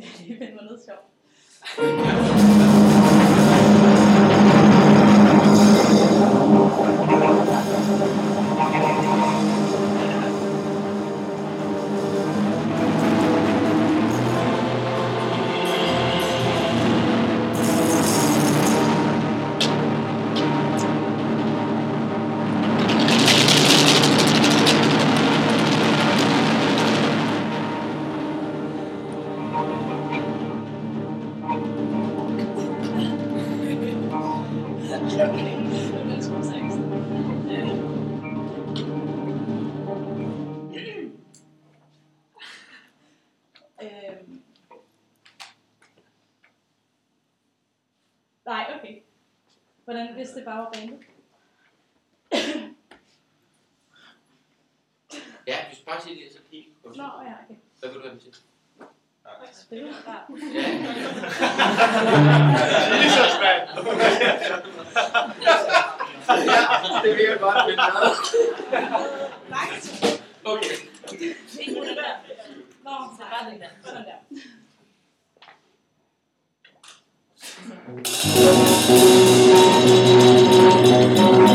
Det var noget sjovt. Nej, okay. Hvordan hvis det bare var bandet? Ja, du skal bare sige det, så kigge. Nå, ja, okay. Hvad vil du have med til? Det var rart. Jesus, mand! Ja, det vil jeg godt finde noget. Okay. Ikke det der. Nå, så bare det der. Sådan der. Thank you.